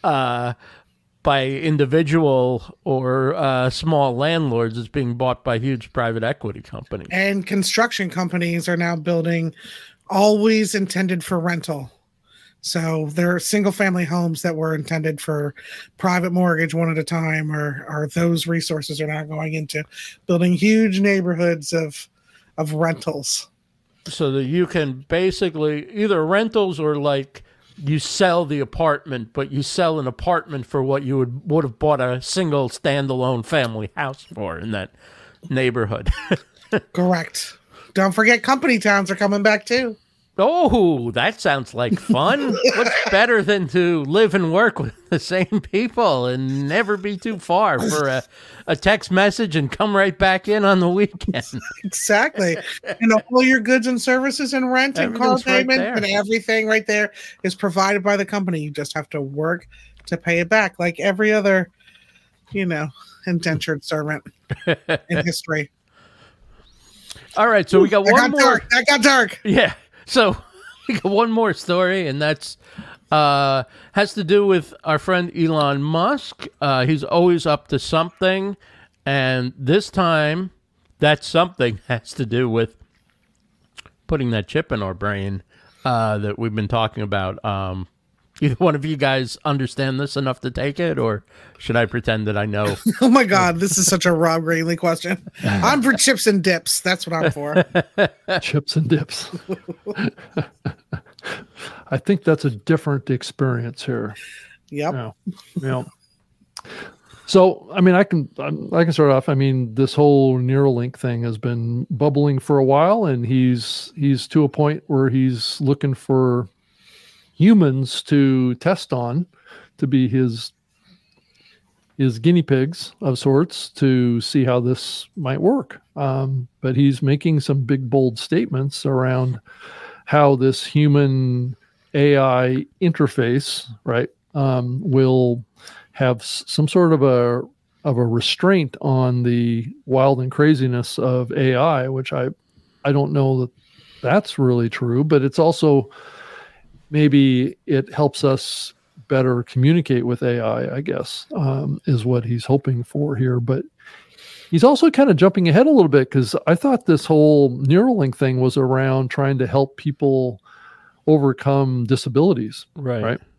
A: by individual or small landlords. It's being bought by huge private equity companies.
C: And construction companies are now building always intended for rental. So there are single family homes that were intended for private mortgage one at a time, or those resources are now going into building huge neighborhoods of rentals.
A: So that you can basically either rentals or like you sell the apartment, but you sell an apartment for what you would have bought a single standalone family house for in that neighborhood.
C: Correct. Don't forget company towns are coming back too.
A: Oh, that sounds like fun. What's better than to live and work with the same people and never be too far for a text message and come right back in on the weekend?
C: Exactly. And all your goods and services and rent and car payment and everything right there is provided by the company. You just have to work to pay it back like every other, indentured servant in history.
A: All right, so we got one more.
C: That got dark.
A: Yeah. So we got one more story, and that's has to do with our friend Elon Musk. He's always up to something, and this time that something has to do with putting that chip in our brain that we've been talking about. Either one of you guys understand this enough to take it, or should I pretend that I know?
C: Oh my God, this is such a Rob Greenlee question. I'm for chips and dips. That's what I'm for.
B: Chips and dips. I think that's a different experience here.
C: Yep.
B: Yeah. So, I mean, I can start off. I mean, this whole Neuralink thing has been bubbling for a while, and he's to a point where he's looking for humans to test on, to be his guinea pigs of sorts to see how this might work. But he's making some big, bold statements around how this human AI interface, right, will have some sort of a restraint on the wild and craziness of AI, which I don't know that that's really true, but it's also maybe it helps us better communicate with AI, I guess, is what he's hoping for here. But he's also kind of jumping ahead a little bit, because I thought this whole Neuralink thing was around trying to help people overcome disabilities.
A: Right.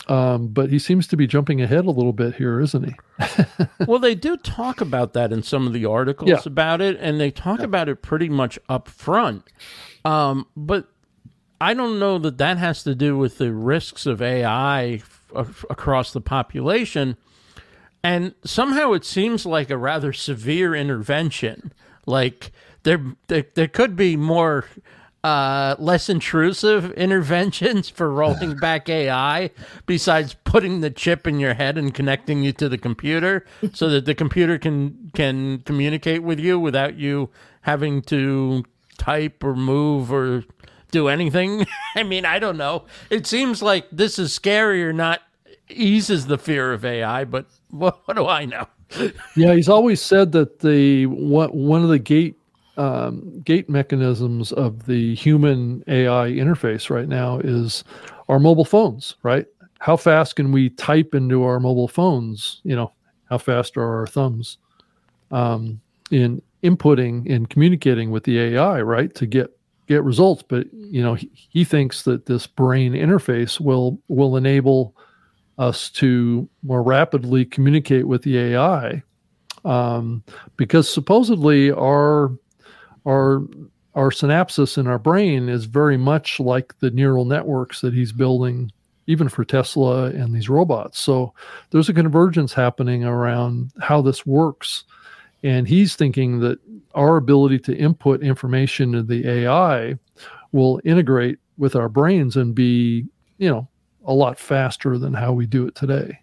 B: But he seems to be jumping ahead a little bit here, isn't he?
A: Well, they do talk about that in some of the articles about it, and they talk about it pretty much up front. But I don't know that that has to do with the risks of AI across the population. And somehow it seems like a rather severe intervention. Like there could be more less intrusive interventions for rolling back AI besides putting the chip in your head and connecting you to the computer so that the computer can communicate with you without you having to type or move or do anything. I mean, I don't know. It seems like this is scarier, not eases the fear of AI, but what do I know?
B: Yeah, he's always said that one of the gate mechanisms of the human AI interface right now is our mobile phones, right? How fast can we type into our mobile phones? How fast are our thumbs in inputting and communicating with the AI, right? To get results. But, he thinks that this brain interface will enable us to more rapidly communicate with the AI, because supposedly our synapses in our brain is very much like the neural networks that he's building, even for Tesla and these robots. So there's a convergence happening around how this works. And he's thinking that our ability to input information into the AI will integrate with our brains and be, a lot faster than how we do it today.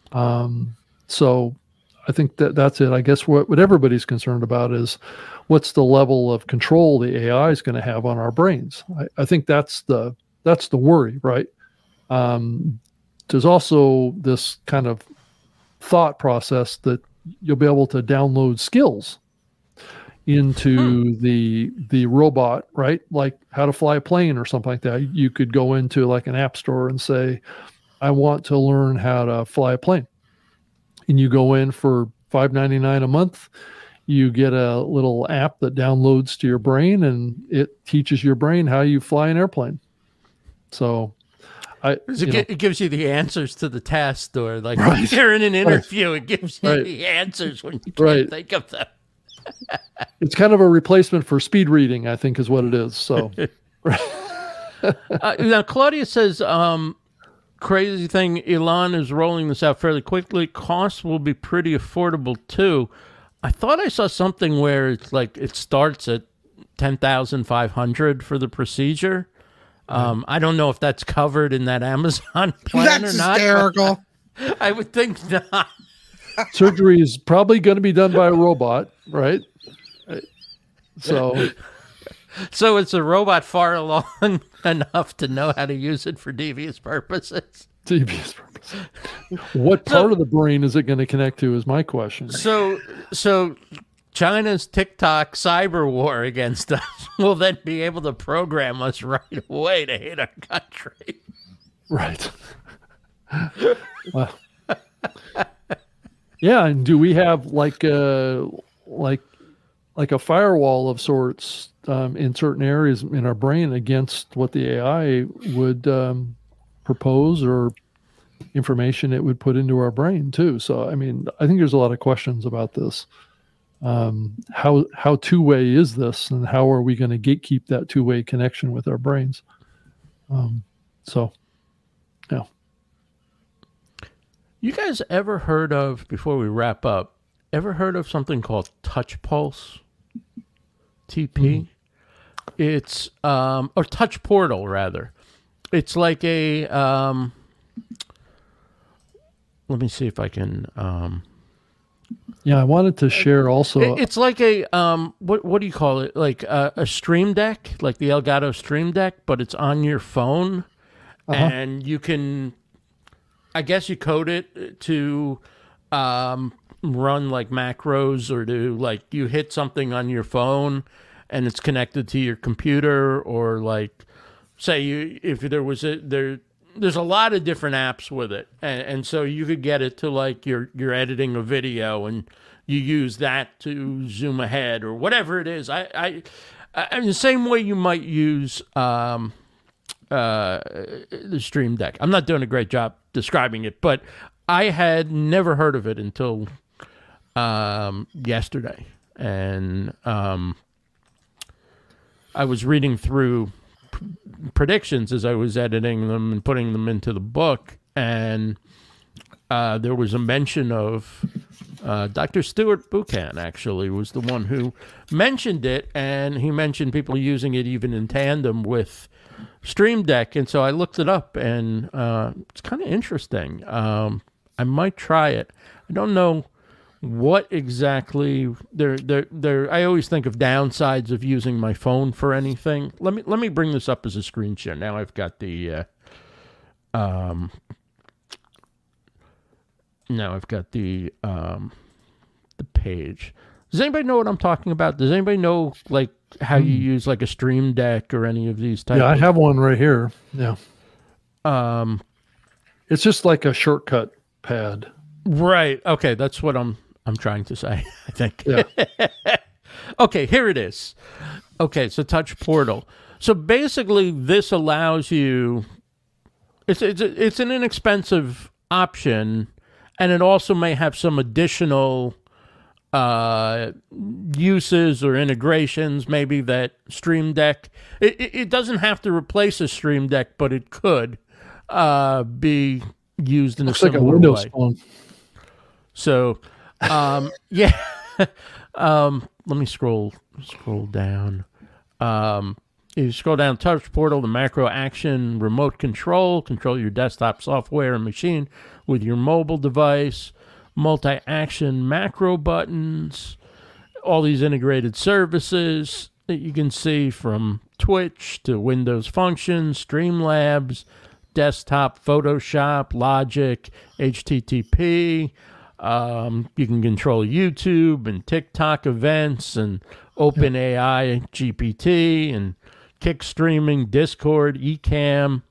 B: So I think that's it. I guess what everybody's concerned about is what's the level of control the AI is going to have on our brains. I think that's the worry, right? There's also this kind of thought process that you'll be able to download skills into the robot, right? Like how to fly a plane or something like that. You could go into like an app store and say, I want to learn how to fly a plane. And you go in for $5.99 a month. You get a little app that downloads to your brain, and it teaches your brain how you fly an airplane. So
A: it gives you the answers to the test, or like when you're in an interview, it gives you the answers when you can't think of them.
B: It's kind of a replacement for speed reading, I think, is what it is. So,
A: now Claudia says, crazy thing, Elon is rolling this out fairly quickly. Costs will be pretty affordable too. I thought I saw something where it's like it starts at $10,500 for the procedure. I don't know if that's covered in that Amazon plan or not.
C: That's hysterical.
A: I would think not.
B: Surgery is probably going to be done by a robot, right? So
A: it's a robot far along enough to know how to use it for devious purposes.
B: What part of the brain is it going to connect to is my question.
A: So China's TikTok cyber war against us will then be able to program us right away to hate our country.
B: Right. Well, yeah, and do we have like a firewall of sorts in certain areas in our brain against what the AI would propose or information it would put into our brain too? So, I mean, I think there's a lot of questions about this. How two-way is this, and how are we going to gatekeep that two-way connection with our brains? So, yeah.
A: You guys ever heard of, before we wrap up, something called Touch Pulse? TP? It's, or Touch Portal, rather. It's like a, let me see if I can,
B: yeah, I wanted to share also.
A: It's like a, what do you call it? Like a Stream Deck, like the Elgato Stream Deck, but it's on your phone. And you can, I guess you code it to run like macros, or to like you hit something on your phone and it's connected to your computer, or like say there's a lot of different apps with it, and so you could get it to like you're editing a video and you use that to zoom ahead or whatever it is. I the same way you might use the Stream Deck. I'm not doing a great job describing it, but I had never heard of it until yesterday. And I was reading through predictions as I was editing them and putting them into the book, and there was a mention of Dr. Stuart Buchan, actually, was the one who mentioned it, and he mentioned people using it even in tandem with Stream Deck, and so I looked it up, and it's kind of interesting. I might try it. I don't know what exactly I always think of downsides of using my phone for anything. Let me bring this up as a screen share. Now I've got the page. Does anybody know what I'm talking about? Does anybody know like how you use like a Stream Deck or any of these types?
B: Yeah, I have one right here. Yeah. It's just like a shortcut pad.
A: Right. Okay, that's what I'm trying to say, I think.
B: Yeah.
A: Okay, here it is. Okay, so Touch Portal. So basically this allows you, it's an inexpensive option, and it also may have some additional uses or integrations maybe that Stream Deck, it doesn't have to replace a Stream Deck, but it could be used in a similar
B: like a Windows
A: way.
B: Phone.
A: So, yeah. Let me scroll down. You scroll down, Touch Portal, the macro action remote control your desktop software and machine with your mobile device, multi-action macro buttons, all these integrated services that you can see, from Twitch to Windows Functions, Streamlabs, Desktop, Photoshop, Logic, HTTP. You can control YouTube and TikTok events and OpenAI GPT and Kick streaming, Discord, Ecamm,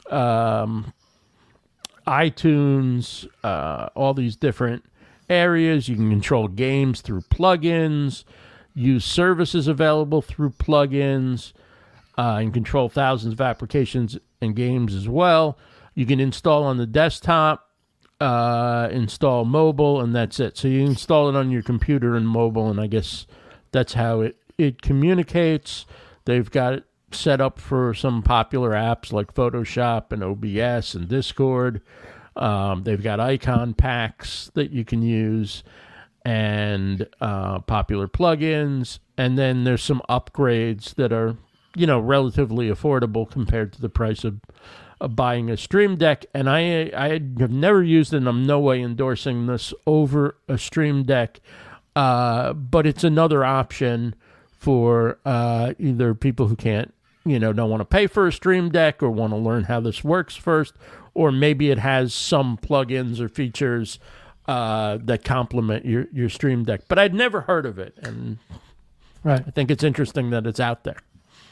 A: iTunes, all these different areas. You can control games through plugins, use services available through plugins, and control thousands of applications and games as well. You can install on the desktop, install mobile, and that's it. So you install it on your computer and mobile, and I guess that's how it communicates. They've got it set up for some popular apps like Photoshop and OBS and Discord. They've got icon packs that you can use and popular plugins. And then there's some upgrades that are, relatively affordable compared to the price of buying a Stream Deck. And I have never used it, and I'm no way endorsing this over a Stream Deck. But it's another option for either people who can't, don't want to pay for a Stream Deck or want to learn how this works first, or maybe it has some plugins or features that complement your Stream Deck. But I'd never heard of it, and
B: right.
A: I think it's interesting that it's out there.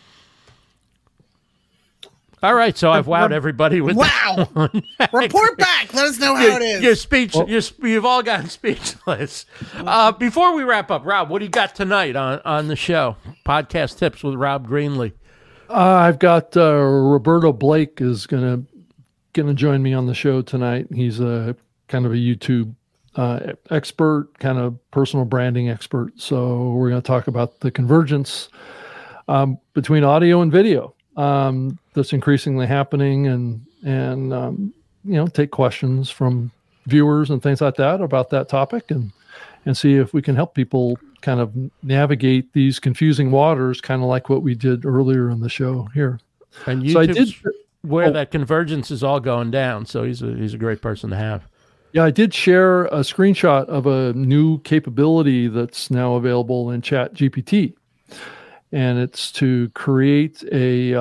A: All right, so I've wowed everybody with
C: wow. Report back. Let us know how it is.
A: Your speech, you've all gotten speechless. Before we wrap up, Rob, what do you got tonight on the show? Podcast tips with Rob Greenlee.
B: I've got Roberto Blake is gonna join me on the show tonight. He's a kind of a YouTube expert, kind of personal branding expert. So we're going to talk about the convergence between audio and video that's increasingly happening, and take questions from viewers and things like that about that topic, and see if we can help people kind of navigate these confusing waters, kind of like what we did earlier in the show here.
A: And YouTube's where that convergence is all going down. So he's a great person to have.
B: Yeah, I did share a screenshot of a new capability that's now available in ChatGPT, and it's to create a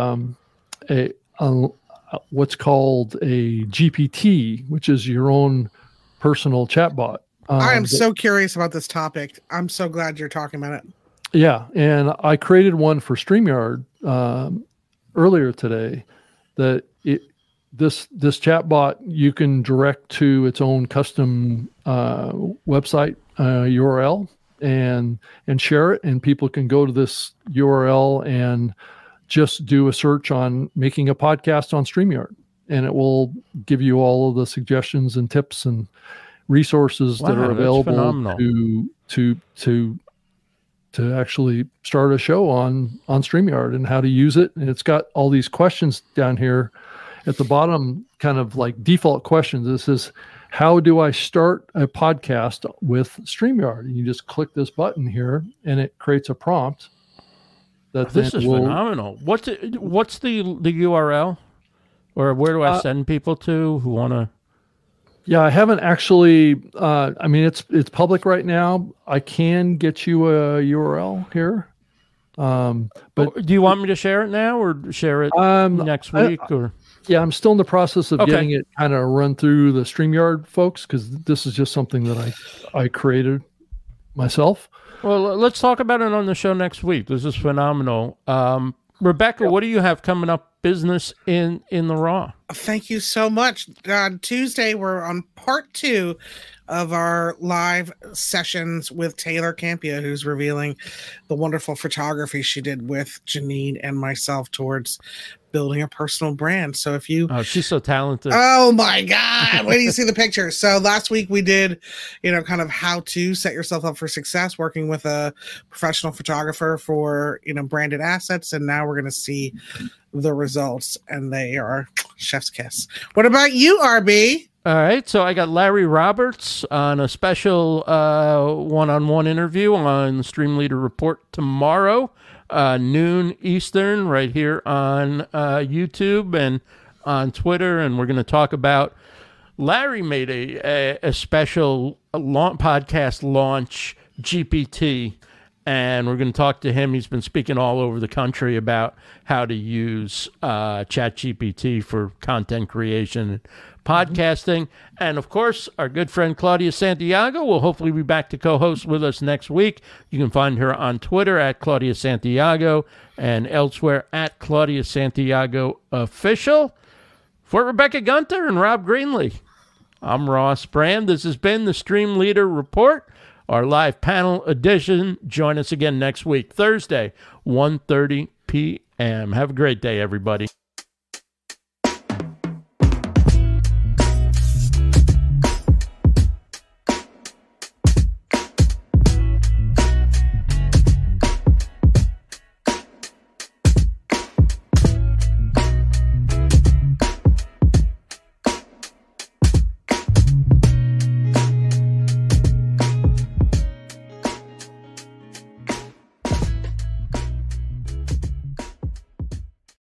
B: what's called a GPT, which is your own personal chatbot.
C: I am so curious about this topic. I'm so glad you're talking about it.
B: Yeah, and I created one for StreamYard earlier today. This chatbot you can direct to its own custom website URL and share it, and people can go to this URL and just do a search on making a podcast on StreamYard, and it will give you all of the suggestions and tips and resources that are available to actually start a show on StreamYard and how to use it. And it's got all these questions down here at the bottom, kind of like default questions. This is, how do I start a podcast with StreamYard? And you just click this button here and it creates a prompt.
A: This is phenomenal. What's the URL, or where do I send people to who want to?
B: Yeah, I haven't actually. I mean, it's public right now. I can get you a URL here, but
A: do you want me to share it now or share it next week?
B: Yeah, I'm still in the process of getting it kind of run through the StreamYard folks, because this is just something that I created myself.
A: Well, let's talk about it on the show next week. This is phenomenal. Rebecca, what do you have coming up business in the Raw?
C: Thank you so much. On Tuesday, we're on part 2 of our live sessions with Taylor Campia, who's revealing the wonderful photography she did with Janine and myself towards building a personal brand. So if you...
A: Oh, she's so talented.
C: Oh my God. Wait till you see the pictures. So last week we did, kind of how to set yourself up for success working with a professional photographer for, branded assets. And now we're going to see the results, and they are chef's kiss. What about you, RB?
A: All right, so I got Larry Roberts on a special one-on-one interview on the Stream Leader Report tomorrow, noon Eastern, right here on YouTube and on Twitter, and we're going to talk about Larry made a special podcast launch, GPT, and we're going to talk to him. He's been speaking all over the country about how to use ChatGPT for content creation and podcasting. And, of course, our good friend Claudia Santiago will hopefully be back to co-host with us next week. You can find her on Twitter at Claudia Santiago and elsewhere at Claudia Santiago Official. For Rebecca Gunter and Rob Greenlee, I'm Ross Brand. This has been the Stream Leader Report, our live panel edition. Join us again next week, Thursday, 1:30 p.m. Have a great day, everybody.